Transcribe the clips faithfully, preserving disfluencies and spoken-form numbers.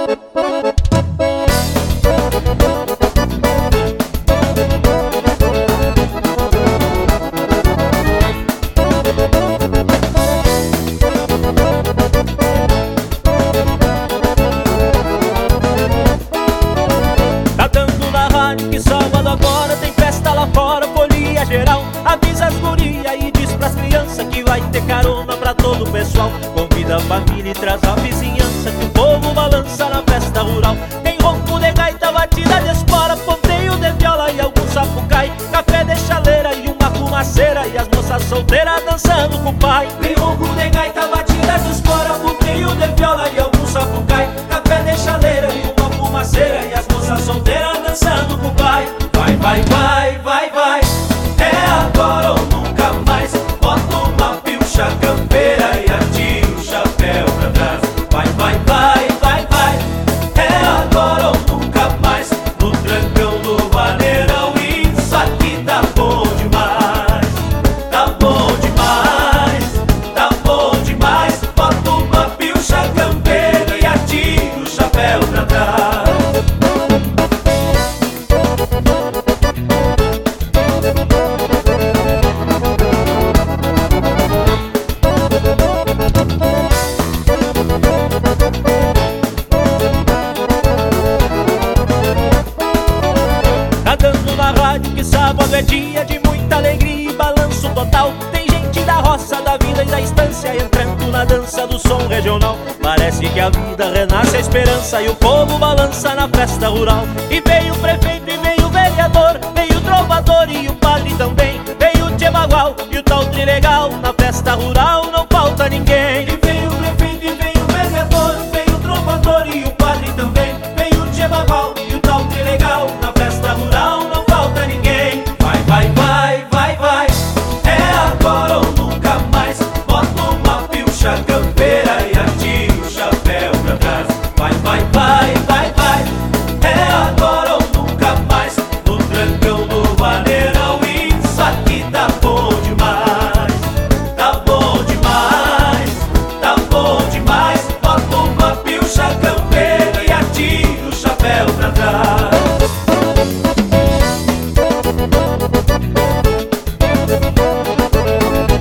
Que sábado agora tem festa lá fora, folia geral. Avisa as guria e diz pras crianças que vai ter carona pra todo o pessoal. Convida a família e traz a vizinhança, que o povo balança na festa rural. Tem ronco de gaita, batida de espora, ponteio de viola e algum sapucai, café de chaleira e uma fumaceira, e as moças solteiras dançando com o pai. Tem ronco de gaita, batida de espora, ponteio de viola e algum sapucai, café de chaleira e uma fumaceira, e as moças solteiras dançando com o pai. Vai, vai, vai, vai, vai, é agora ou nunca mais. Bota uma pilcha campeira e atira o chapéu pra trás. Vai, vai, vai, vai, vai, é agora ou nunca mais. No trancão do vaneirão, isso aqui tá bom demais. Tá bom demais, tá bom demais. Bota uma pilcha campeira e atira o chapéu pra trás. Que sábado é dia de muita alegria e balanço total. Tem gente da roça, da vida e da estância entrando na dança do som regional. Parece que a vida renasce, a esperança, e o povo balança na festa rural. E veio o prefeito e veio o vereador, veio o trovador e o padre também, veio o tchê-bagual e o tal trilegal. Na festa rural não falta ninguém. E veio o prefeito e veio o vereador, veio o trovador e o padre também, veio o tchê-bagual e o tal trilegal. Na festa rural não falta ninguém. Vai, vai, vai, vai, vai, é agora ou nunca mais. Bota uma pilcha campeira e atira o chapéu pra trás. Vai, vai, vai, vai, vai, é agora ou nunca mais. No trancão do vaneirão, isso aqui tá bom demais. Tá bom demais, tá bom demais. Bota uma pilcha campeira e atira o chapéu pra trás.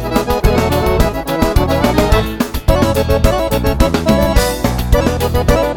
Thank you.